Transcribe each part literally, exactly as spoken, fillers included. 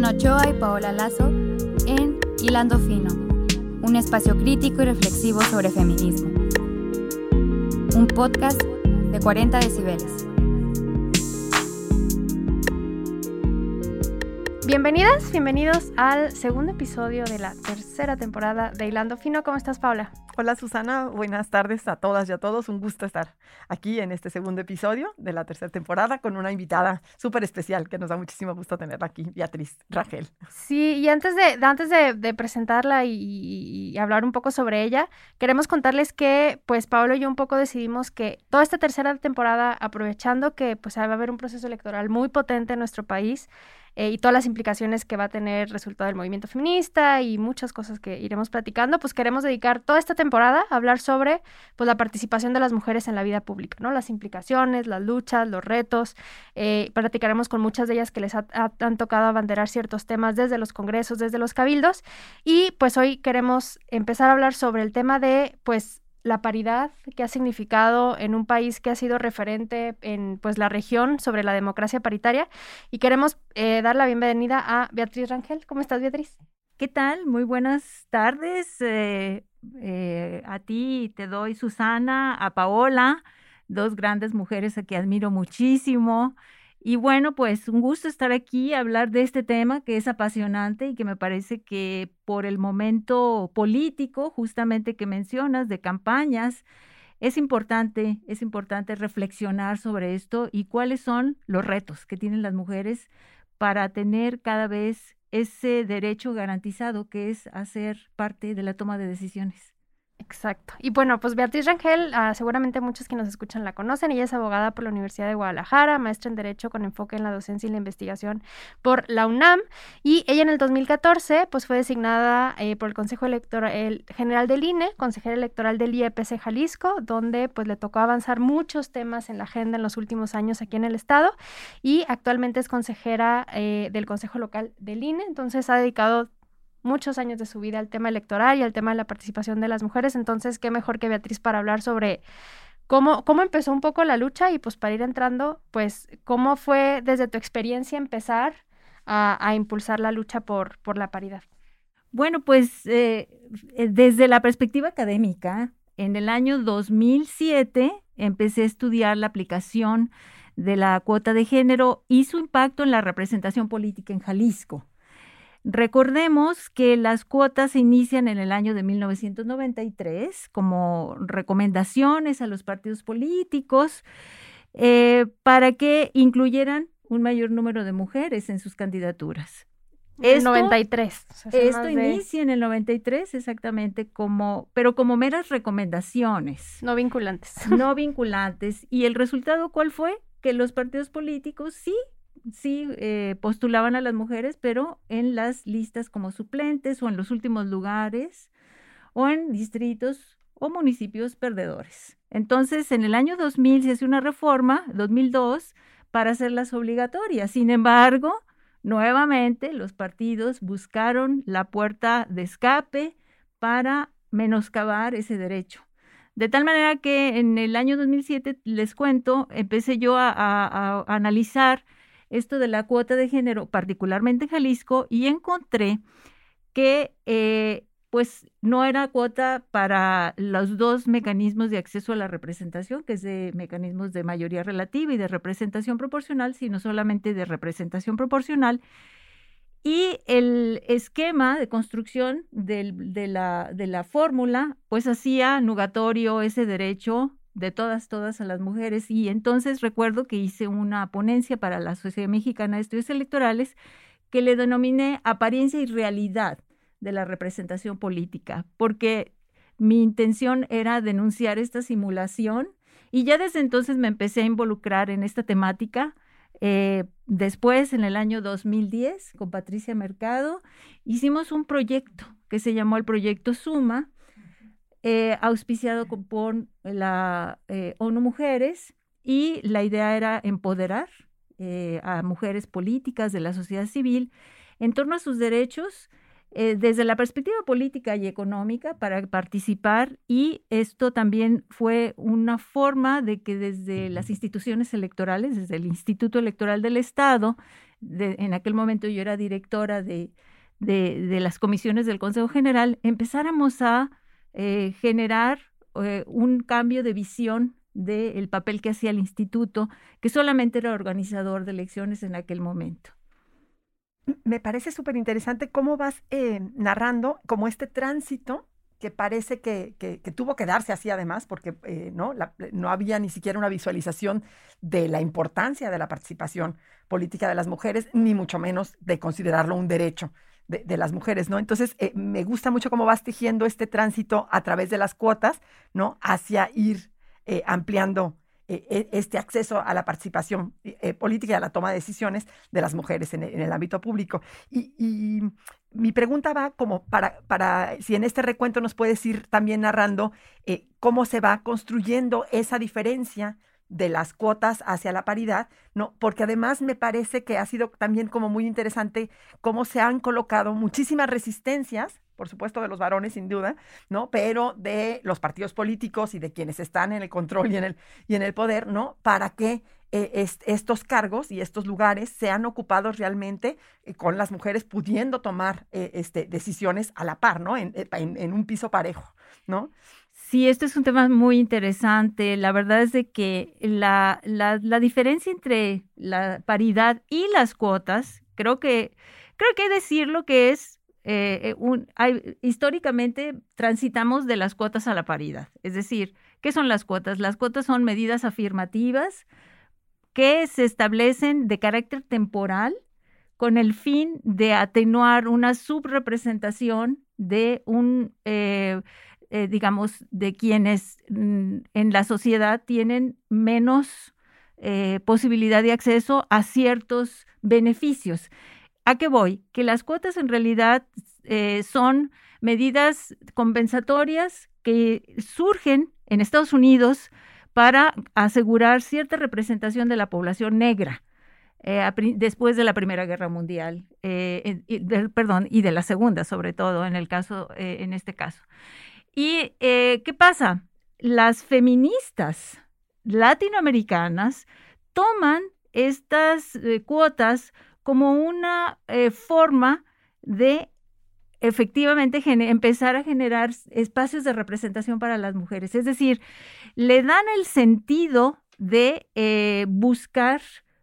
Susana Ochoa y Paola Lazo en Hilando Fino, un espacio crítico y reflexivo sobre feminismo. Un podcast de cuarenta decibeles. Bienvenidas, bienvenidos al segundo episodio de la tercera temporada de Hilando Fino. ¿Cómo estás, Paola? Hola, Susana. Buenas tardes a todas y a todos. Un gusto estar aquí en este segundo episodio de la tercera temporada con una invitada súper especial que nos da muchísimo gusto tenerla aquí, Beatriz Rangel. Sí, y antes de, antes de, de presentarla y, y hablar un poco sobre ella, queremos contarles que, pues, Paola y yo un poco decidimos que toda esta tercera temporada, aprovechando que pues va a haber un proceso electoral muy potente en nuestro país, Eh, y todas las implicaciones que va a tener resultado del movimiento feminista y muchas cosas que iremos platicando, pues queremos dedicar toda esta temporada a hablar sobre pues la participación de las mujeres en la vida pública, ¿no? Las implicaciones, las luchas, los retos. Eh, platicaremos con muchas de ellas que les ha, ha, han tocado abanderar ciertos temas desde los congresos, desde los cabildos, y pues hoy queremos empezar a hablar sobre el tema de pues la paridad que ha significado en un país que ha sido referente en pues la región sobre la democracia paritaria, y queremos eh, dar la bienvenida a Beatriz Rangel. ¿Cómo estás, Beatriz? ¿Qué tal? Muy buenas tardes. Eh, eh, a ti te doy, Susana, a Paola, dos grandes mujeres a que admiro muchísimo. Y bueno, pues un gusto estar aquí a hablar de este tema que es apasionante y que me parece que por el momento político, justamente que mencionas, de campañas, es importante, es importante reflexionar sobre esto y cuáles son los retos que tienen las mujeres para tener cada vez ese derecho garantizado que es hacer parte de la toma de decisiones. Exacto. Y bueno, pues Beatriz Rangel, uh, seguramente muchos que nos escuchan la conocen. Ella es abogada por la Universidad de Guadalajara, maestra en Derecho con enfoque en la docencia y la investigación por la UNAM. Y ella en el dos mil catorce pues fue designada eh, por el Consejo Electoral el General del I N E, consejera electoral del I E P C Jalisco, donde pues le tocó avanzar muchos temas en la agenda en los últimos años aquí en el estado. Y actualmente es consejera eh, del Consejo Local del I N E, entonces ha dedicado muchos años de su vida al tema electoral y al tema de la participación de las mujeres. Entonces, qué mejor que Beatriz para hablar sobre cómo, cómo empezó un poco la lucha y pues para ir entrando, pues cómo fue desde tu experiencia empezar a, a impulsar la lucha por, por la paridad. Bueno, pues eh, desde la perspectiva académica, en el año dos mil siete empecé a estudiar la aplicación de la cuota de género y su impacto en la representación política en Jalisco. Recordemos que las cuotas se inician en el año de mil novecientos noventa y tres como recomendaciones a los partidos políticos eh, para que incluyeran un mayor número de mujeres en sus candidaturas. En el noventa y tres. O sea, esto de... inicia en el noventa y tres exactamente, como, pero como meras recomendaciones. No vinculantes. No vinculantes. ¿Y el resultado cuál fue? Que los partidos políticos sí sí eh, postulaban a las mujeres, pero en las listas como suplentes o en los últimos lugares o en distritos o municipios perdedores. Entonces, en el año dos mil se hace una reforma, dos mil dos, para hacerlas obligatorias. Sin embargo, nuevamente los partidos buscaron la puerta de escape para menoscabar ese derecho. De tal manera que en el año dos mil siete, les cuento, empecé yo a, a, a analizar esto de la cuota de género, particularmente en Jalisco, y encontré que eh, pues no era cuota para los dos mecanismos de acceso a la representación, que es de mecanismos de mayoría relativa y de representación proporcional, sino solamente de representación proporcional. Y el esquema de construcción del, de la, de la fórmula, pues hacía nugatorio ese derecho de todas, todas a las mujeres. Y entonces recuerdo que hice una ponencia para la Sociedad Mexicana de Estudios Electorales que le denominé Apariencia y Realidad de la Representación Política, porque mi intención era denunciar esta simulación y ya desde entonces me empecé a involucrar en esta temática. Eh, después, en el año dos mil diez, con Patricia Mercado, hicimos un proyecto que se llamó el Proyecto Suma, Eh, auspiciado por la eh, ONU Mujeres, y la idea era empoderar eh, a mujeres políticas de la sociedad civil en torno a sus derechos eh, desde la perspectiva política y económica para participar, y esto también fue una forma de que desde las instituciones electorales, desde el Instituto Electoral del Estado, de, en aquel momento yo era directora de, de, de las comisiones del Consejo General, empezáramos a eh, generar eh, un cambio de visión del papel que hacía el instituto, que solamente era organizador de elecciones en aquel momento. Me parece súper interesante cómo vas eh, narrando como este tránsito que parece que, que, que tuvo que darse así además, porque eh, ¿no? La, no había ni siquiera una visualización de la importancia de la participación política de las mujeres, ni mucho menos de considerarlo un derecho de, de las mujeres, ¿no? Entonces, eh, me gusta mucho cómo vas tejiendo este tránsito a través de las cuotas, ¿no? Hacia ir eh, ampliando Eh, este acceso a la participación eh, política y a la toma de decisiones de las mujeres en el, en el ámbito público. Y, y mi pregunta va como para, para, si en este recuento nos puedes ir también narrando eh, cómo se va construyendo esa diferencia de las cuotas hacia la paridad, ¿no? Porque además me parece que ha sido también como muy interesante cómo se han colocado muchísimas resistencias, por supuesto de los varones sin duda, ¿no? Pero de los partidos políticos y de quienes están en el control y en el, y en el poder, ¿no? Para que eh, est- estos cargos y estos lugares sean ocupados realmente eh, con las mujeres pudiendo tomar eh, este, decisiones a la par, ¿no? En, en, en un piso parejo, ¿no? Sí, este es un tema muy interesante. La verdad es de que la, la, la diferencia entre la paridad y las cuotas, creo que, creo que hay que decirlo que es, eh, un, hay, históricamente transitamos de las cuotas a la paridad. Es decir, ¿qué son las cuotas? Las cuotas son medidas afirmativas que se establecen de carácter temporal con el fin de atenuar una subrepresentación de un... Eh, Eh, digamos, de quienes mm, en la sociedad tienen menos eh, posibilidad de acceso a ciertos beneficios. ¿A qué voy? Que las cuotas en realidad eh, son medidas compensatorias que surgen en Estados Unidos para asegurar cierta representación de la población negra. Eh, a, después de la Primera Guerra Mundial, eh, y, de, perdón, y de la Segunda, sobre todo, en el caso, eh, en este caso. ¿Y eh, qué pasa? Las feministas latinoamericanas toman estas eh, cuotas como una eh, forma de efectivamente empezar a generar espacios de representación para las mujeres. Es decir, le dan el sentido de eh, buscar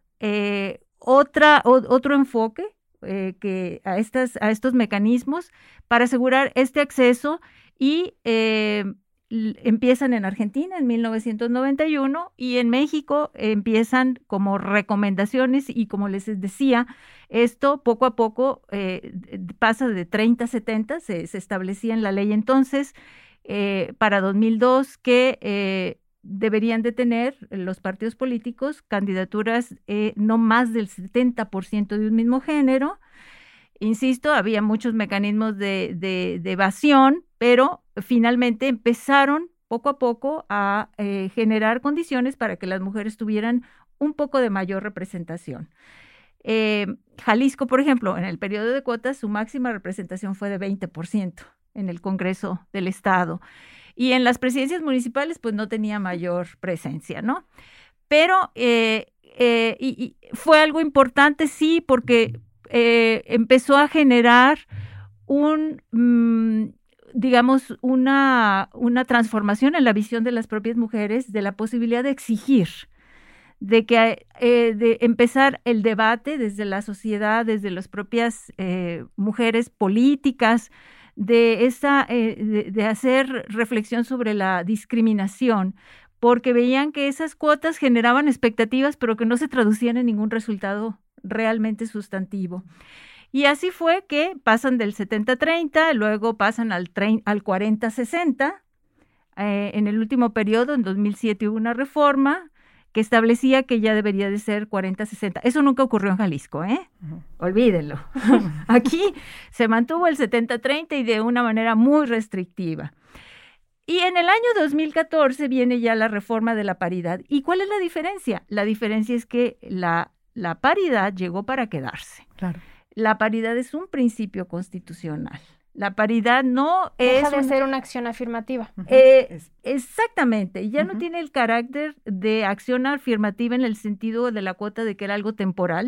eh, otra, o, otro enfoque eh, que a, estas, a estos mecanismos para asegurar este acceso. Y eh, empiezan en Argentina en mil novecientos noventa y uno y en México empiezan como recomendaciones y como les decía, esto poco a poco eh, pasa de treinta a setenta, se, se establecía en la ley entonces eh, para dos mil dos que eh, deberían de tener los partidos políticos candidaturas eh, no más del setenta por ciento de un mismo género. Insisto, había muchos mecanismos de, de, de evasión, pero finalmente empezaron poco a poco a eh, generar condiciones para que las mujeres tuvieran un poco de mayor representación. Eh, Jalisco, por ejemplo, en el periodo de cuotas, su máxima representación fue de veinte por ciento en el Congreso del Estado. Y en las presidencias municipales, pues no tenía mayor presencia, ¿no? Pero eh, eh, y, y fue algo importante, sí, porque eh, empezó a generar un... Mmm, digamos, una, una transformación en la visión de las propias mujeres, de la posibilidad de exigir, de que eh, de empezar el debate desde la sociedad, desde las propias eh, mujeres políticas, de, esa, eh, de, de hacer reflexión sobre la discriminación, porque veían que esas cuotas generaban expectativas, pero que no se traducían en ningún resultado realmente sustantivo. Y así fue que pasan del setenta a treinta, luego pasan al, al cuarenta a sesenta. Eh, en el último periodo, en dos mil siete, hubo una reforma que establecía que ya debería de ser cuarenta a sesenta. Eso nunca ocurrió en Jalisco, ¿eh? Uh-huh. Olvídenlo. Aquí se mantuvo el setenta a treinta y de una manera muy restrictiva. Y en el año dos mil catorce viene ya la reforma de la paridad. ¿Y cuál es la diferencia? La diferencia es que la, la paridad llegó para quedarse. Claro. La paridad es un principio constitucional. La paridad no es... Deja de un, ser una acción afirmativa. Eh, exactamente. Ya uh-huh. no tiene el carácter de acción afirmativa en el sentido de la cuota de que era algo temporal. Uh-huh.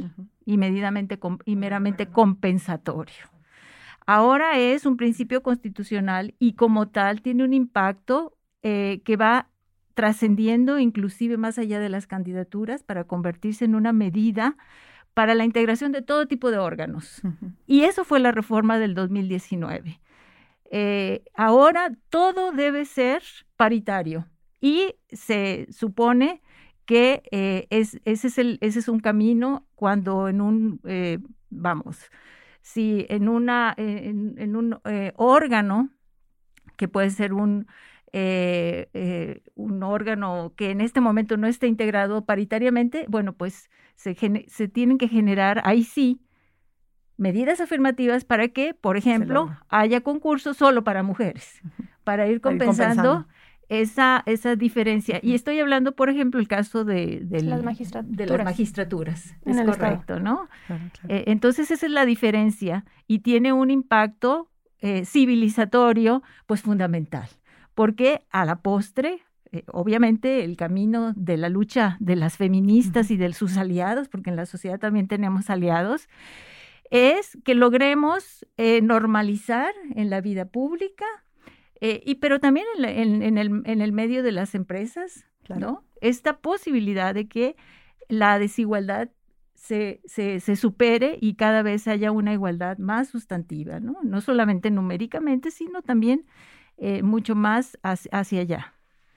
y, medidamente, y meramente compensatorio. Ahora es un principio constitucional y como tal tiene un impacto eh, que va trascendiendo inclusive más allá de las candidaturas para convertirse en una medida para la integración de todo tipo de órganos. Uh-huh. Y eso fue la reforma del dos mil diecinueve. Eh, ahora todo debe ser paritario y se supone que eh, es, ese, es el, ese es un camino cuando en un, eh, vamos, si en, una, en, en un eh, órgano, que puede ser un, eh, eh, un órgano que en este momento no esté integrado paritariamente, bueno, pues se, se tienen que generar, ahí sí, medidas afirmativas para que, por ejemplo, haya concursos solo para mujeres, para ir compensando, para ir compensando. Esa, esa diferencia. Y estoy hablando, por ejemplo, el caso de, de, las, magistraturas. de las magistraturas. En es correcto, estado. ¿No? Claro, claro. Eh, entonces, esa es la diferencia y tiene un impacto eh, civilizatorio, pues fundamental, porque a la postre, eh, obviamente, el camino de la lucha de las feministas uh-huh. y de sus aliados, porque en la sociedad también tenemos aliados, es que logremos eh, normalizar en la vida pública, eh, y, pero también en, la, en, en, el, en el medio de las empresas, claro. ¿no? Esta posibilidad de que la desigualdad se, se, se supere y cada vez haya una igualdad más sustantiva, ¿no? No solamente numéricamente, sino también eh, mucho más hacia, hacia allá.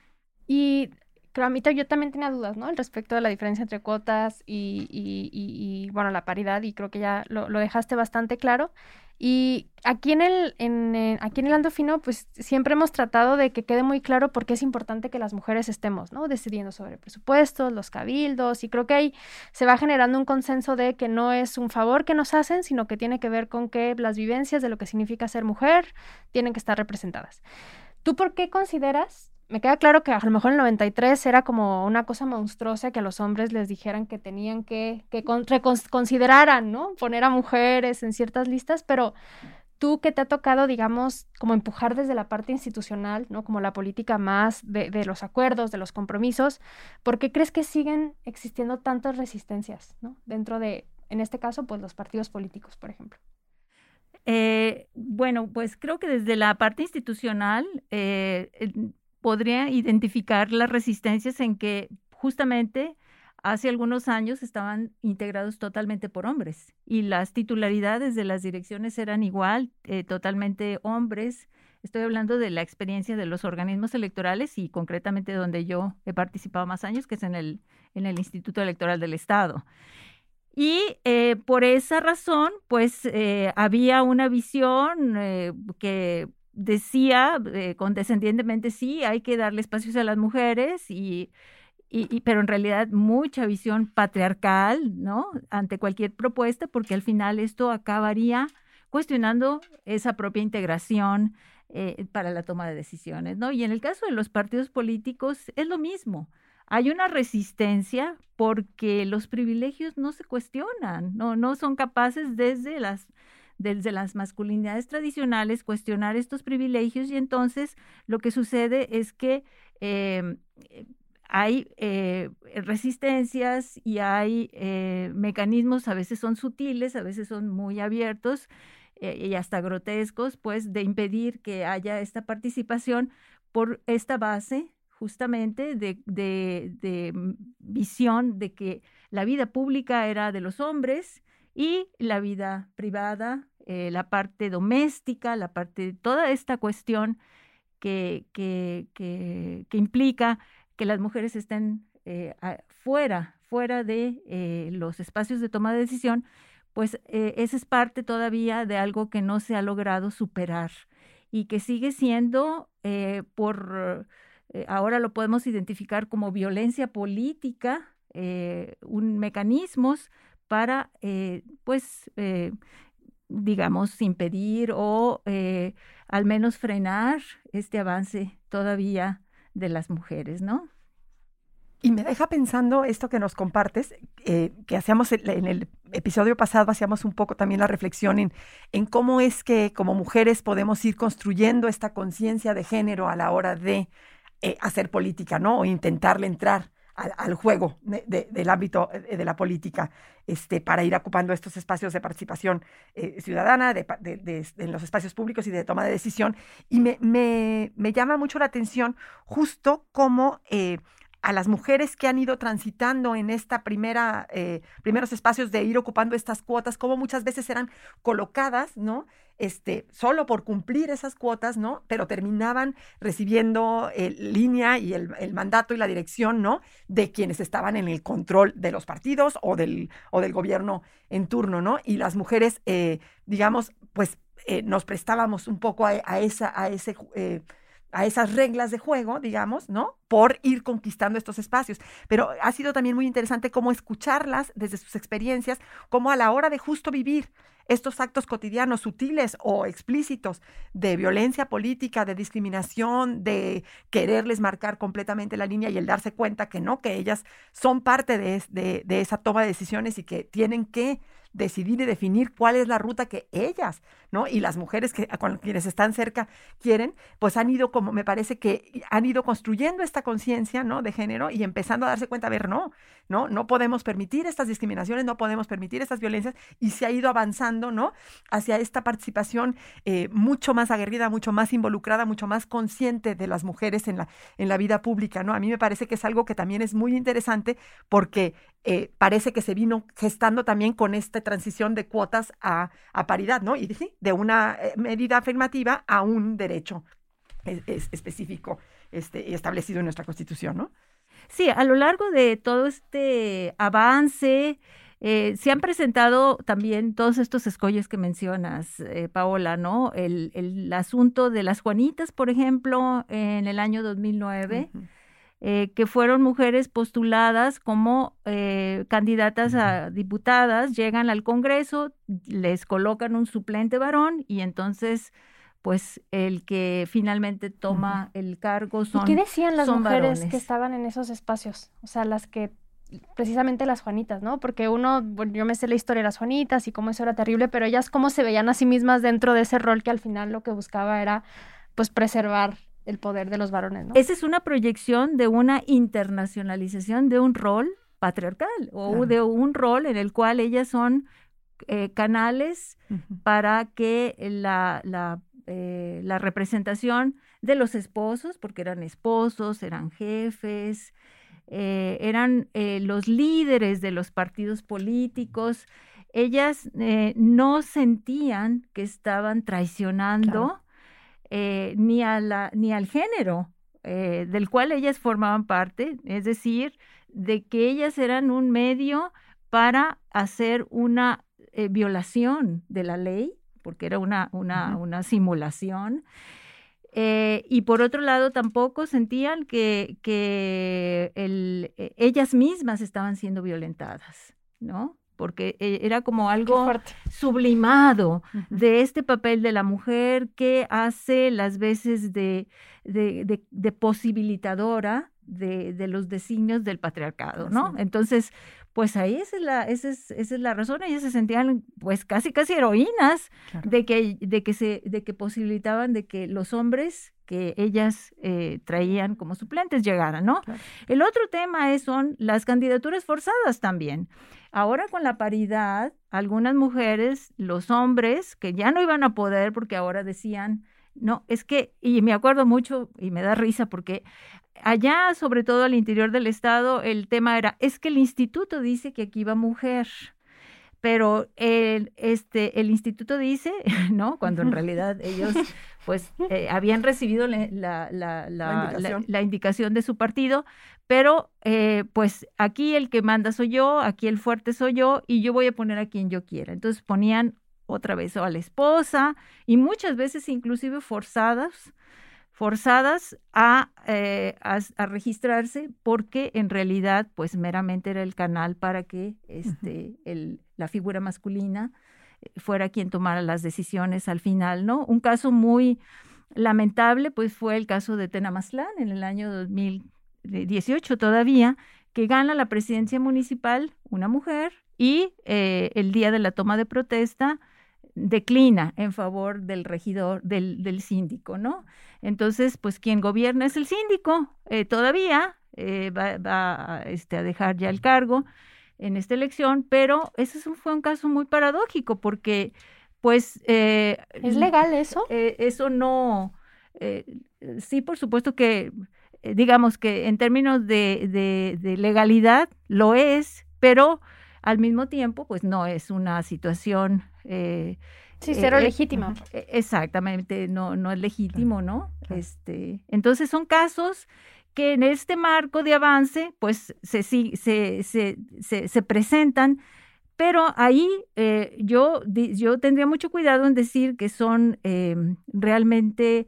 Y Amita, yo también tenía dudas, ¿no? Al respecto de la diferencia entre cuotas y, y, y, y bueno, la paridad, y creo que ya lo, lo dejaste bastante claro. Y aquí en el, en, en, aquí en Hilando Fino, pues siempre hemos tratado de que quede muy claro por qué es importante que las mujeres estemos, ¿no? Decidiendo sobre presupuestos, los cabildos, y creo que ahí se va generando un consenso de que no es un favor que nos hacen, sino que tiene que ver con que las vivencias de lo que significa ser mujer tienen que estar representadas. ¿Tú por qué consideras? Me queda claro que a lo mejor en el noventa y tres era como una cosa monstruosa que a los hombres les dijeran que tenían que, que con, reconsideraran, ¿no? Poner a mujeres en ciertas listas, pero tú que te ha tocado, digamos, como empujar desde la parte institucional, ¿no? Como la política más de, de los acuerdos, de los compromisos, ¿por qué crees que siguen existiendo tantas resistencias, ¿no? Dentro de, en este caso, pues los partidos políticos, por ejemplo. Eh, bueno, pues creo que desde la parte institucional eh, podría identificar las resistencias en que justamente hace algunos años estaban integrados totalmente por hombres y las titularidades de las direcciones eran igual, eh, totalmente hombres. Estoy hablando de la experiencia de los organismos electorales y concretamente donde yo he participado más años, que es en el, en el Instituto Electoral del Estado. Y eh, por esa razón, pues eh, había una visión eh, que decía eh, condescendientemente, sí, hay que darle espacios a las mujeres, y, y, y, pero en realidad mucha visión patriarcal, ¿no? Ante cualquier propuesta, porque al final esto acabaría cuestionando esa propia integración eh, para la toma de decisiones, ¿no? Y en el caso de los partidos políticos es lo mismo. Hay una resistencia porque los privilegios no se cuestionan, no, no son capaces desde las, desde las masculinidades tradicionales cuestionar estos privilegios, y entonces lo que sucede es que eh, hay eh, resistencias y hay eh, mecanismos, a veces son sutiles, a veces son muy abiertos eh, y hasta grotescos, pues de impedir que haya esta participación por esta base justamente de, de, de visión de que la vida pública era de los hombres y la vida privada, eh, la parte doméstica, la parte, toda esta cuestión que, que, que, que implica que las mujeres estén eh, fuera, fuera de eh, los espacios de toma de decisión, pues eh, esa es parte todavía de algo que no se ha logrado superar y que sigue siendo eh, por... Eh, ahora lo podemos identificar como violencia política, eh, un mecanismos para, eh, pues, eh, digamos, impedir o eh, al menos frenar este avance todavía de las mujeres, ¿no? Y me deja pensando esto que nos compartes, eh, que hacíamos en el episodio pasado, hacíamos un poco también la reflexión en, en cómo es que como mujeres podemos ir construyendo esta conciencia de género a la hora de Eh, hacer política, ¿no? O intentarle entrar al, al juego de, de, del ámbito de, de la política, este, para ir ocupando estos espacios de participación eh, ciudadana, de, de, de, de, en los espacios públicos y de toma de decisión. Y me, me, me llama mucho la atención justo cómo eh, a las mujeres que han ido transitando en esta primera, eh, primeros espacios de ir ocupando estas cuotas, cómo muchas veces eran colocadas, ¿no? Este, solo por cumplir esas cuotas, ¿no? Pero terminaban recibiendo eh, línea y el, el mandato y la dirección, ¿no? De quienes estaban en el control de los partidos o del, o del gobierno en turno, ¿no? Y las mujeres, eh, digamos, pues eh, nos prestábamos un poco a, a, esa, a ese... Eh, a esas reglas de juego, digamos, ¿no? Por ir conquistando estos espacios. Pero ha sido también muy interesante cómo escucharlas desde sus experiencias, cómo a la hora de justo vivir estos actos cotidianos, sutiles o explícitos, de violencia política, de discriminación, de quererles marcar completamente la línea y el darse cuenta que no, que ellas son parte de, de, de esa toma de decisiones y que tienen que decidir y definir cuál es la ruta que ellas, ¿no? Y las mujeres que con quienes están cerca quieren, pues han ido, como me parece que han ido construyendo esta conciencia, ¿no? De género y empezando a darse cuenta, a ver, no, no, no podemos permitir estas discriminaciones, no podemos permitir estas violencias, y se ha ido avanzando, ¿no? Hacia esta participación eh, mucho más aguerrida, mucho más involucrada, mucho más consciente de las mujeres en la, en la vida pública, ¿no? A mí me parece que es algo que también es muy interesante porque eh, parece que se vino gestando también con esta transición de cuotas a, a paridad, ¿no? Y sí, de una medida afirmativa a un derecho es, es específico este, establecido en nuestra Constitución, ¿no? Sí, a lo largo de todo este avance, eh, se han presentado también todos estos escollos que mencionas, eh, Paola, ¿no? El, el asunto de las Juanitas, por ejemplo, en el año dos mil nueve, uh-huh. eh, que fueron mujeres postuladas como eh, candidatas a diputadas, llegan al Congreso, les colocan un suplente varón y entonces pues el que finalmente toma uh-huh. el cargo son ¿Y qué decían las mujeres varones. que estaban en esos espacios? O sea, las que, precisamente las Juanitas, ¿no? Porque uno, bueno, yo me sé la historia de las Juanitas y cómo eso era terrible, pero ellas cómo se veían a sí mismas dentro de ese rol que al final lo que buscaba era, pues, preservar el poder de los varones, ¿no? Esa es una proyección de una internacionalización de un rol patriarcal o claro. de un rol en el cual ellas son eh, canales uh-huh. para que la... la Eh, la representación de los esposos, porque eran esposos, eran jefes, eh, eran eh, los líderes de los partidos políticos. Ellas eh, no sentían que estaban traicionando claro. eh, ni, a la, ni al género eh, del cual ellas formaban parte, es decir, de que ellas eran un medio para hacer una eh, violación de la ley, porque era una, una, uh-huh. una simulación. Eh, y por otro lado, tampoco sentían que, que el, eh, ellas mismas estaban siendo violentadas, ¿no? Porque eh, era como algo sublimado uh-huh. de este papel de la mujer que hace las veces de, de, de, de posibilitadora de, de los designios del patriarcado, ¿no? Sí. Entonces, pues ahí esa es la, esa es, esa es la razón. Ellas se sentían pues casi casi heroínas claro. de que, de que se, de que posibilitaban de que los hombres que ellas eh, traían como suplentes llegaran, ¿no? Claro. El otro tema es, son las candidaturas forzadas también. Ahora con la paridad, algunas mujeres, los hombres, que ya no iban a poder porque ahora decían, no, es que, y me acuerdo mucho y me da risa porque allá, sobre todo al interior del estado, el tema era, es que el instituto dice que aquí va mujer, pero el, este, el instituto dice, ¿no? Cuando en realidad ellos pues eh, habían recibido la, la, la, la, indicación. La, la indicación de su partido, pero eh, pues aquí el que manda soy yo, aquí el fuerte soy yo y yo voy a poner a quien yo quiera. Entonces ponían otra vez o a la esposa y muchas veces inclusive forzadas, forzadas a, eh, a, a registrarse porque en realidad pues meramente era el canal para que este, uh-huh. el, la figura masculina fuera quien tomara las decisiones al final, ¿no? Un caso muy lamentable pues fue el caso de Tenamaztlán en el año dos mil dieciocho todavía, que gana la presidencia municipal una mujer y eh, el día de la toma de protesta declina en favor del regidor, del, del síndico, ¿no? Entonces, pues quien gobierna es el síndico, eh, todavía eh, va, va a, este, a dejar ya el cargo en esta elección, pero ese fue un caso muy paradójico porque, pues... Eh, ¿Es legal eso? Eh, eso no... Eh, sí, por supuesto que, eh, digamos que en términos de, de, de legalidad lo es, pero al mismo tiempo, pues no es una situación... Eh, sí, cero eh, legítima. Eh, exactamente, no, no es legítimo, ¿no? Claro. Este, entonces son casos que en este marco de avance, pues se, se, se, se, se presentan, pero ahí eh, yo, yo tendría mucho cuidado en decir que son eh, realmente...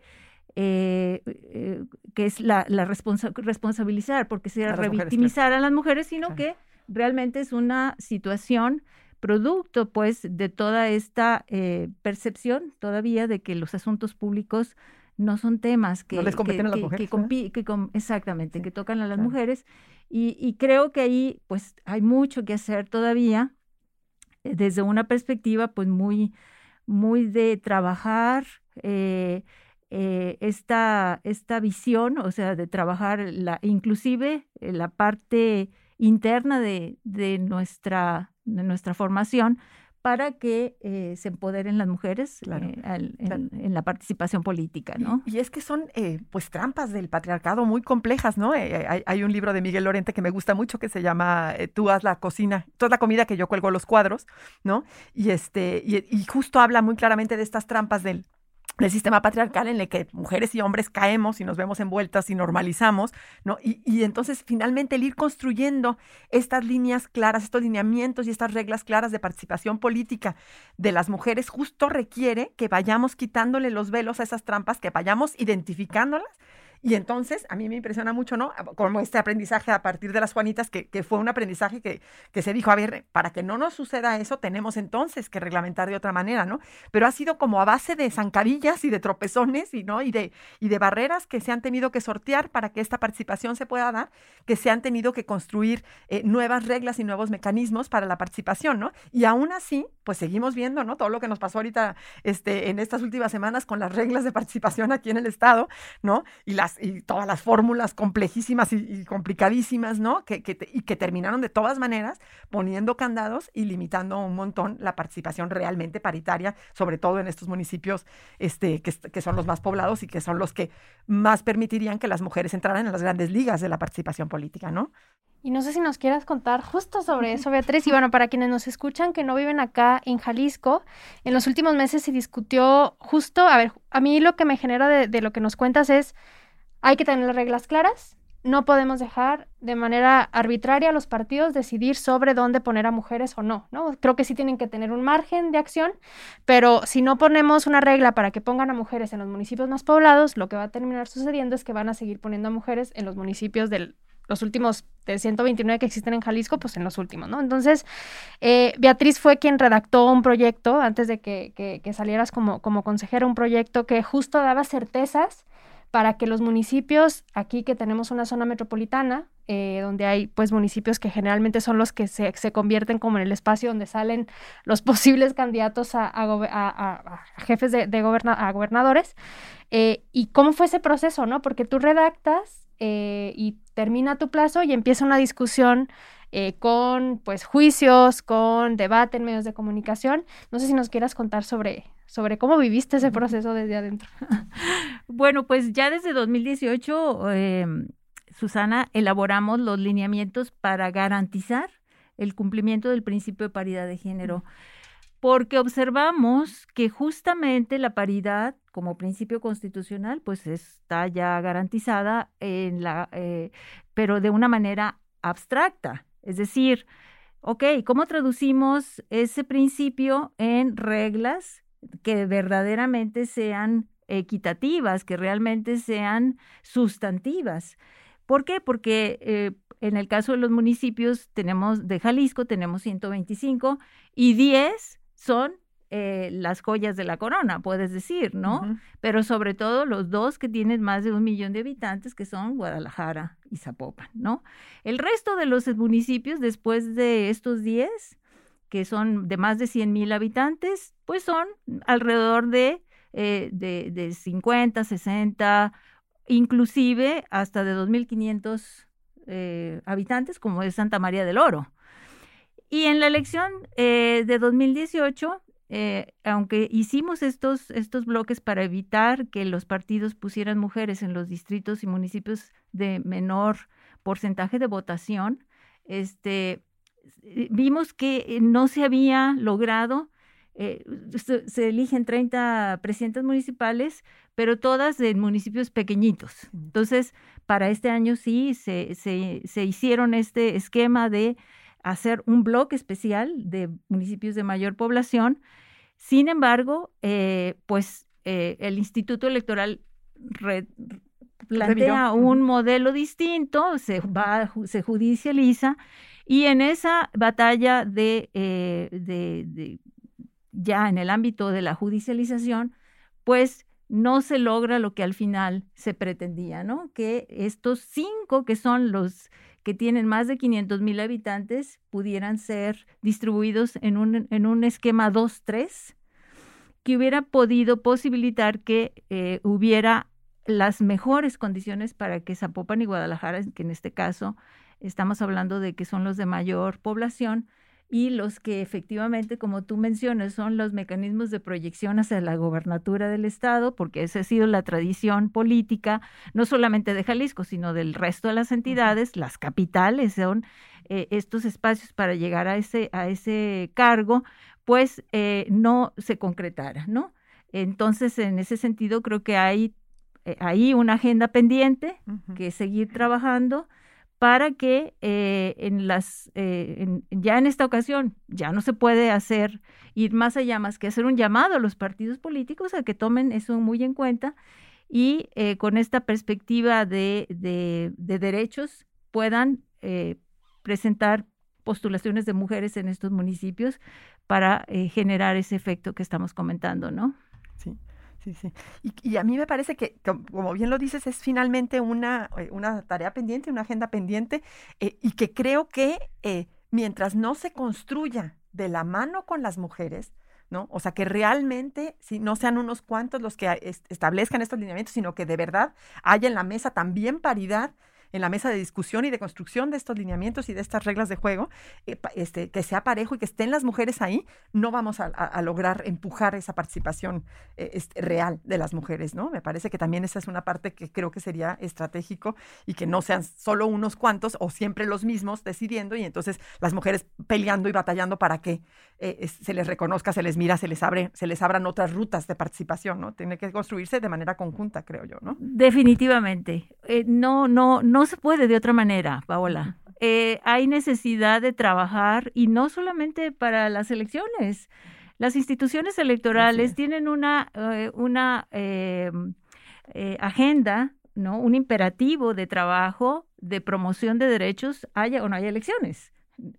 Eh, eh, que es la, la responsa responsabilizar, porque sería revictimizar mujeres, claro. a las mujeres, sino claro. que realmente es una situación producto, pues, de toda esta eh, percepción todavía de que los asuntos públicos no son temas que... No les competen que, a las que, mujeres. Que compi que com exactamente, sí, que tocan a las claro. mujeres. Y, y creo que ahí, pues, hay mucho que hacer todavía eh, desde una perspectiva, pues, muy, muy de trabajar... Eh, Eh, esta, esta visión, o sea, de trabajar la, inclusive eh, la parte interna de, de, nuestra, de nuestra formación para que eh, se empoderen las mujeres claro, eh, al, claro. En, en la participación política, ¿no? Y, y es que son, eh, pues, trampas del patriarcado muy complejas, ¿no? Eh, hay, hay un libro de Miguel Lorente que me gusta mucho que se llama eh, Tú haz la cocina, tú haz la comida que yo cuelgo los cuadros, ¿no? Y, este, y, y justo habla muy claramente de estas trampas del del sistema patriarcal en el que mujeres y hombres caemos y nos vemos envueltas y normalizamos, ¿no? Y, y entonces finalmente el ir construyendo estas líneas claras, estos lineamientos y estas reglas claras de participación política de las mujeres justo requiere que vayamos quitándole los velos a esas trampas, que vayamos identificándolas. Y entonces, a mí me impresiona mucho, ¿no? Como este aprendizaje a partir de las Juanitas, que, que fue un aprendizaje que, que se dijo, a ver, para que no nos suceda eso, tenemos entonces que reglamentar de otra manera, ¿no? Pero ha sido como a base de zancadillas y de tropezones y, ¿no? y, de, y de barreras que se han tenido que sortear para que esta participación se pueda dar, que se han tenido que construir eh, nuevas reglas y nuevos mecanismos para la participación, ¿no? Y aún así, pues seguimos viendo, ¿no? Todo lo que nos pasó ahorita este, en estas últimas semanas con las reglas de participación aquí en el Estado, ¿no? Y las y todas las fórmulas complejísimas y, y complicadísimas, ¿no? Que, que, y que terminaron de todas maneras poniendo candados y limitando un montón la participación realmente paritaria, sobre todo en estos municipios este, que, que son los más poblados y que son los que más permitirían que las mujeres entraran en las grandes ligas de la participación política, ¿no? Y no sé si nos quieras contar justo sobre eso, Beatriz. Y bueno, para quienes nos escuchan que no viven acá en Jalisco, en los últimos meses se discutió justo, a ver, a mí lo que me genera de, de lo que nos cuentas es, hay que tener las reglas claras, no podemos dejar de manera arbitraria a los partidos decidir sobre dónde poner a mujeres o no, ¿no? Creo que sí tienen que tener un margen de acción, pero si no ponemos una regla para que pongan a mujeres en los municipios más poblados, lo que va a terminar sucediendo es que van a seguir poniendo a mujeres en los municipios del los últimos de ciento veintinueve que existen en Jalisco, pues en los últimos, ¿no? Entonces, eh, Beatriz fue quien redactó un proyecto, antes de que, que, que salieras como, como consejera, un proyecto que justo daba certezas para que los municipios, aquí que tenemos una zona metropolitana, eh, donde hay pues municipios que generalmente son los que se, se convierten como en el espacio donde salen los posibles candidatos a, a, a, a jefes de, de goberna, a gobernadores, eh, y cómo fue ese proceso, ¿no? Porque tú redactas eh, y termina tu plazo y empieza una discusión eh, con pues juicios, con debate en medios de comunicación. No sé si nos quieras contar sobre, sobre cómo viviste ese proceso desde adentro. Bueno, pues ya desde dos mil dieciocho, eh, Susana, elaboramos los lineamientos para garantizar el cumplimiento del principio de paridad de género, porque observamos que justamente la paridad como principio constitucional pues está ya garantizada, en la, eh, pero de una manera abstracta. Es decir, ok, ¿cómo traducimos ese principio en reglas que verdaderamente sean equitativas, que realmente sean sustantivas? ¿Por qué? Porque eh, en el caso de los municipios tenemos de Jalisco, tenemos ciento veinticinco y diez son eh, las joyas de la corona, puedes decir, ¿no? Uh-huh. Pero sobre todo los dos que tienen más de un millón de habitantes, que son Guadalajara y Zapopan, ¿no? El resto de los municipios, después de estos diez, que son de más de cien mil habitantes, pues son alrededor de, eh, de, de cincuenta, sesenta, inclusive hasta de dos mil quinientos eh, habitantes, como es Santa María del Oro. Y en la elección eh, de dos mil dieciocho, eh, aunque hicimos estos, estos bloques para evitar que los partidos pusieran mujeres en los distritos y municipios de menor porcentaje de votación, este, vimos que no se había logrado, eh, se, se eligen treinta presidentas municipales, pero todas en municipios pequeñitos. Entonces, para este año sí se, se, se hicieron este esquema de hacer un bloque especial de municipios de mayor población. Sin embargo, eh, pues eh, el Instituto Electoral re, plantea un modelo distinto, se, va, se judicializa, y en esa batalla de, eh, de, de ya en el ámbito de la judicialización, pues no se logra lo que al final se pretendía, ¿no? Que estos cinco que son los que tienen más de quinientos mil habitantes pudieran ser distribuidos en un, en un esquema dos tres, que hubiera podido posibilitar que eh, hubiera las mejores condiciones para que Zapopan y Guadalajara, que en este caso estamos hablando de que son los de mayor población y los que efectivamente, como tú mencionas, son los mecanismos de proyección hacia la gobernatura del estado, porque esa ha sido la tradición política, no solamente de Jalisco, sino del resto de las entidades. Las capitales son eh, estos espacios para llegar a ese, a ese cargo, pues eh, no se concretara, ¿no? Entonces, en ese sentido, creo que hay eh, ahí una agenda pendiente uh-huh. que seguir trabajando para que eh, en las eh, en, ya en esta ocasión ya no se puede hacer, ir más allá, más que hacer un llamado a los partidos políticos a que tomen eso muy en cuenta y eh, con esta perspectiva de, de, de derechos puedan eh, presentar postulaciones de mujeres en estos municipios para eh, generar ese efecto que estamos comentando, ¿no? Sí. Sí, sí. Y, y a mí me parece que, como bien lo dices, es finalmente una, una tarea pendiente, una agenda pendiente, eh, y que creo que eh, mientras no se construya de la mano con las mujeres, ¿no? O sea, que realmente si no sean unos cuantos los que est- establezcan estos lineamientos, sino que de verdad haya en la mesa también paridad, en la mesa de discusión y de construcción de estos lineamientos y de estas reglas de juego, eh, este, que sea parejo y que estén las mujeres ahí, no vamos a, a, a lograr empujar esa participación eh, este, real de las mujeres, ¿no? Me parece que también esa es una parte que creo que sería estratégico y que no sean solo unos cuantos o siempre los mismos decidiendo y entonces las mujeres peleando y batallando para que eh, es, se les reconozca, se les mira, se les abre, se les abran otras rutas de participación, ¿no? Tiene que construirse de manera conjunta, creo yo, ¿no? Definitivamente. Eh, no, no, no. No se puede de otra manera, Paola. Eh, hay necesidad de trabajar y no solamente para las elecciones. Las instituciones electorales tienen una, eh, una eh, eh, agenda, ¿no? Un imperativo de trabajo, de promoción de derechos, haya o no haya elecciones.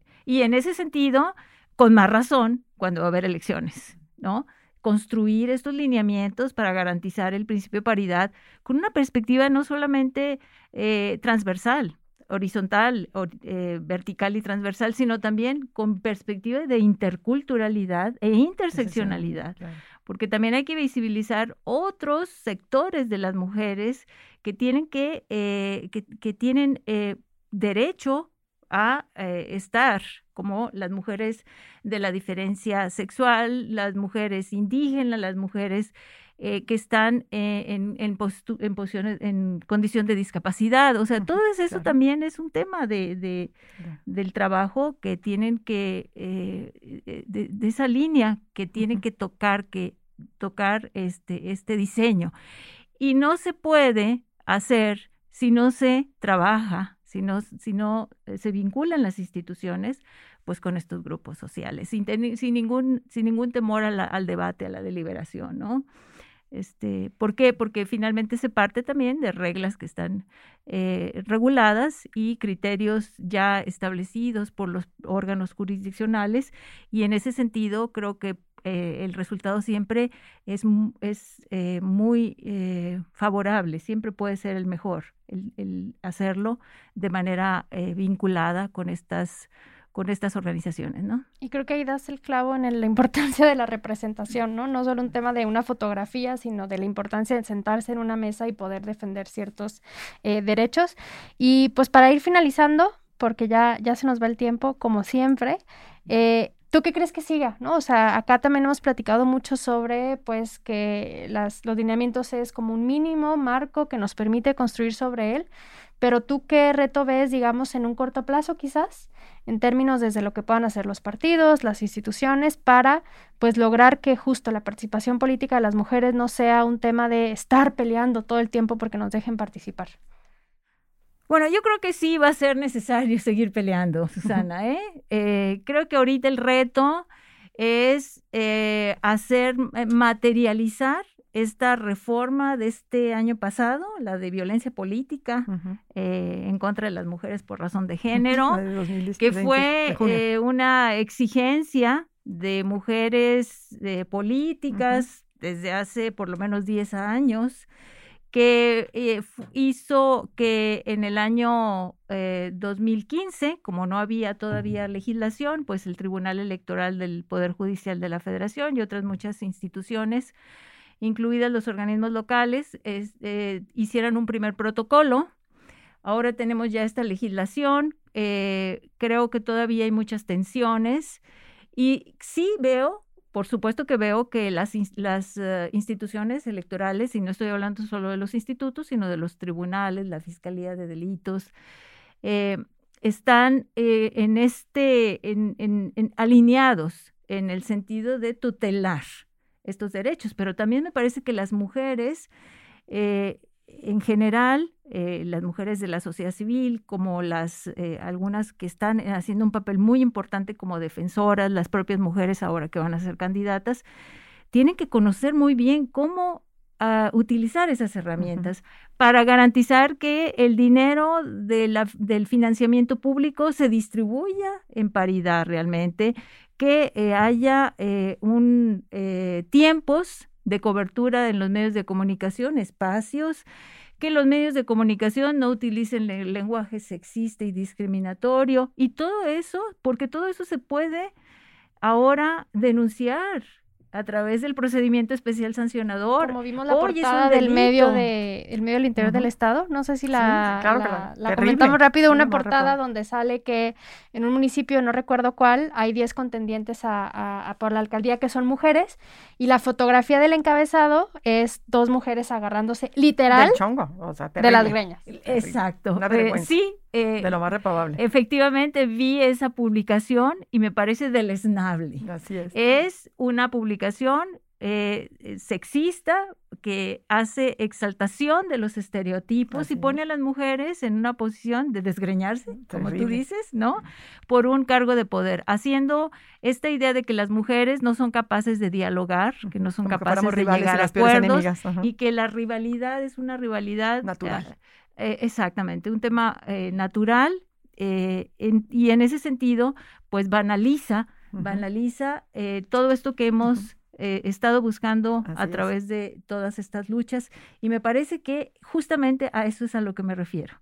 Y en ese sentido, con más razón, cuando va a haber elecciones, ¿no? Construir estos lineamientos para garantizar el principio de paridad con una perspectiva no solamente eh, transversal, horizontal, or, eh, vertical y transversal, sino también con perspectiva de interculturalidad e interseccionalidad, claro. Porque también hay que visibilizar otros sectores de las mujeres que tienen que, eh, que, que tienen eh, derecho a eh, estar, como las mujeres de la diferencia sexual, las mujeres indígenas, las mujeres eh, que están eh, en, en, postu- en, posiciones, en condición de discapacidad. O sea, uh-huh, todo eso claro. También es un tema de, de, uh-huh. del trabajo que tienen que, eh, de, de esa línea que tienen uh-huh. que tocar, que tocar este, este diseño. Y no se puede hacer si no se trabaja, si no, si no se vinculan las instituciones, pues con estos grupos sociales, sin, ten, sin, ningún, sin ningún temor a la, al debate, a la deliberación, ¿no? Este, ¿por qué? Porque finalmente se parte también de reglas que están eh, reguladas y criterios ya establecidos por los órganos jurisdiccionales, y en ese sentido creo que Eh, el resultado siempre es, es eh, muy eh, favorable, siempre puede ser el mejor, el, el hacerlo de manera eh, vinculada con estas con estas organizaciones, ¿no? Y creo que ahí das el clavo en el, la importancia de la representación, ¿no? No solo un tema de una fotografía, sino de la importancia de sentarse en una mesa y poder defender ciertos eh, derechos. Y pues para ir finalizando, porque ya, ya se nos va el tiempo, como siempre, eh, ¿tú qué crees que siga, no? O sea, acá también hemos platicado mucho sobre, pues, que las, los lineamientos es como un mínimo marco que nos permite construir sobre él, pero ¿tú qué reto ves, digamos, en un corto plazo quizás, en términos desde lo que puedan hacer los partidos, las instituciones, para, pues, lograr que justo la participación política de las mujeres no sea un tema de estar peleando todo el tiempo porque nos dejen participar? Bueno, yo creo que sí va a ser necesario seguir peleando, Susana, ¿eh? Eh, creo que ahorita el reto es eh, hacer, eh, materializar esta reforma de este año pasado, la de violencia política uh-huh. eh, en contra de las mujeres por razón de género, de dos mil veinte, que fue eh, una exigencia de mujeres eh, políticas uh-huh. desde hace por lo menos diez años, que eh, hizo que en el año eh, dos mil quince, como no había todavía legislación, pues el Tribunal Electoral del Poder Judicial de la Federación y otras muchas instituciones, incluidas los organismos locales, es, eh, hicieran un primer protocolo. Ahora tenemos ya esta legislación, eh, creo que todavía hay muchas tensiones y sí veo, por supuesto que veo que las, las uh, instituciones electorales, y no estoy hablando solo de los institutos, sino de los tribunales, la Fiscalía de Delitos, eh, están eh, en este, en, en, en, alineados en el sentido de tutelar estos derechos, pero también me parece que las mujeres, eh, en general, eh, las mujeres de la sociedad civil, como las eh, algunas que están haciendo un papel muy importante como defensoras, las propias mujeres ahora que van a ser candidatas, tienen que conocer muy bien cómo uh, utilizar esas herramientas uh-huh. para garantizar que el dinero de la, del financiamiento público se distribuya en paridad realmente, que eh, haya eh, un eh, tiempos de cobertura en los medios de comunicación, espacios, que los medios de comunicación no utilicen el lenguaje sexista y discriminatorio, y todo eso, porque todo eso se puede ahora denunciar a través del procedimiento especial sancionador. Como vimos la Hoy portada del medio, de, el medio del interior uh-huh. del Estado, no sé si la, sí, claro la, la, la comentamos rápido, una sí, portada donde sale que en un municipio, no recuerdo cuál, hay diez contendientes a, a, a por la alcaldía que son mujeres, y la fotografía del encabezado es dos mujeres agarrándose literal del chongo, o sea, de las greñas. Exacto. Una vergüenza. Eh, sí. Eh, de lo más reprobable. Efectivamente, vi esa publicación y me parece deleznable. Así es. Es una publicación eh, sexista que hace exaltación de los estereotipos Así y pone es. a las mujeres en una posición de desgreñarse, Terrible. como tú dices, ¿no? Por un cargo de poder, haciendo esta idea de que las mujeres no son capaces de dialogar, que no son como capaces que de llegar a acuerdos y que la rivalidad es una rivalidad natural. Uh, Eh, exactamente, un tema eh, natural eh, en, y en ese sentido, pues banaliza, uh-huh. banaliza eh, todo esto que hemos uh-huh. eh, estado buscando Así a través es. de todas estas luchas, y me parece que justamente a eso es a lo que me refiero.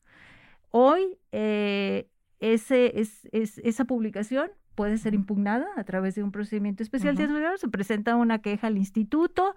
Hoy eh, ese, es, es, esa publicación puede ser impugnada a través de un procedimiento especial, uh-huh. se presenta una queja al instituto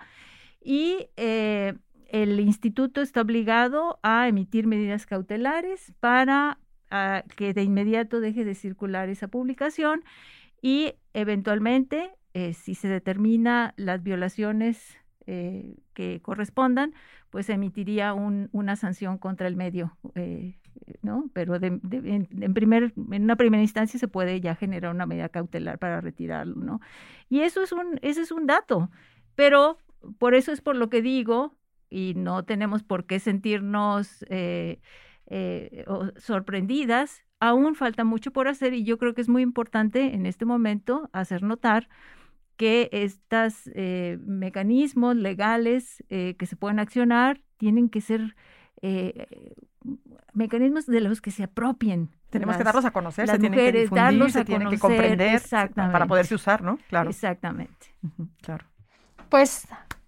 y eh, el instituto está obligado a emitir medidas cautelares para uh, que de inmediato deje de circular esa publicación y eventualmente, eh, si se determina las violaciones eh, que correspondan, pues emitiría un, una sanción contra el medio, eh, ¿no? Pero de, de, en, en, primer, en una primera instancia se puede ya generar una medida cautelar para retirarlo, ¿no? Y eso es un, ese es un dato, pero por eso es por lo que digo, y no tenemos por qué sentirnos eh, eh, sorprendidas, aún falta mucho por hacer y yo creo que es muy importante en este momento hacer notar que estos eh, mecanismos legales eh, que se pueden accionar tienen que ser eh, mecanismos de los que se apropien. Tenemos las, que darlos a conocer, las se mujeres, tienen que difundir, darlos se a tienen conocer, que comprender exactamente. para poderse usar, ¿no? Claro. Exactamente. Uh-huh, claro. Pues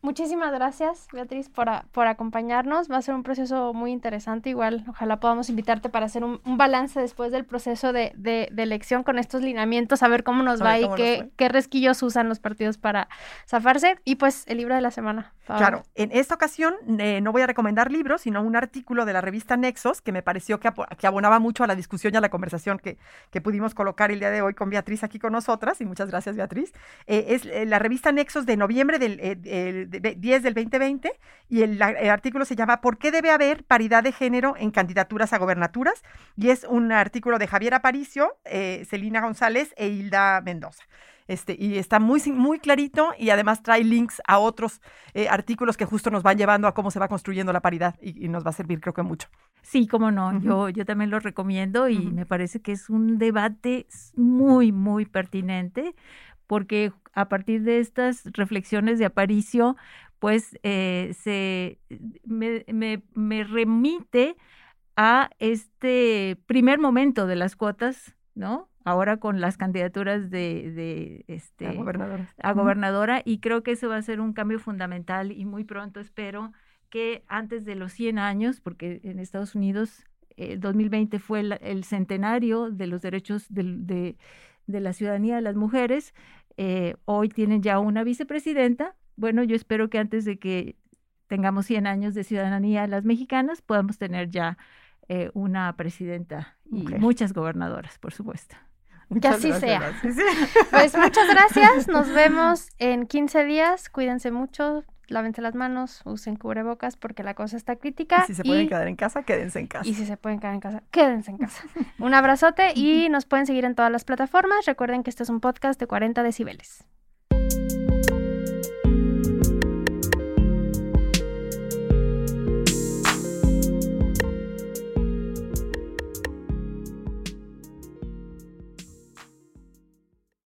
Muchísimas gracias, Beatriz, por, a, por acompañarnos. Va a ser un proceso muy interesante. Igual, ojalá podamos invitarte para hacer un, un balance después del proceso de, de, de elección con estos lineamientos, a ver cómo nos va y qué, qué resquillos usan los partidos para zafarse. Y pues el libro de la semana. Paola. Claro, en esta ocasión eh, no voy a recomendar libros, sino un artículo de la revista Nexos que me pareció que, ap- que abonaba mucho a la discusión y a la conversación que, que pudimos colocar el día de hoy con Beatriz aquí con nosotras. Y muchas gracias, Beatriz. Eh, es eh, la revista Nexos de noviembre del eh, eh, de diez del veinte veinte y el, el artículo se llama ¿Por qué debe haber paridad de género en candidaturas a gobernaturas? Y es un artículo de Javier Aparicio, eh, Celina González e Hilda Mendoza. Este, y está muy, muy clarito y además trae links a otros eh, artículos que justo nos van llevando a cómo se va construyendo la paridad y, y nos va a servir creo que mucho. Sí, cómo no, Uh-huh. yo, yo también lo recomiendo y Uh-huh. me parece que es un debate muy, muy pertinente porque a partir de estas reflexiones de Aparicio, pues eh, se me, me, me remite a este primer momento de las cuotas, ¿no? Ahora con las candidaturas de, de este, A gobernadora. a gobernadora, y creo que eso va a ser un cambio fundamental y muy pronto espero que antes de los cien años, porque en Estados Unidos el dos mil veinte fue el, el centenario de los derechos de, de, de la ciudadanía de las mujeres, eh, hoy tienen ya una vicepresidenta. Bueno, yo espero que antes de que tengamos cien años de ciudadanía las mexicanas, podamos tener ya eh, una presidenta y Mujer. Muchas gobernadoras, por supuesto. Que así sea. Pues muchas gracias, nos vemos en quince días, cuídense mucho, lávense las manos, usen cubrebocas porque la cosa está crítica. Y si se pueden quedar en casa, quédense en casa. Y si se pueden quedar en casa, quédense en casa. Un abrazote y nos pueden seguir en todas las plataformas. Recuerden que este es un podcast de cuarenta decibeles.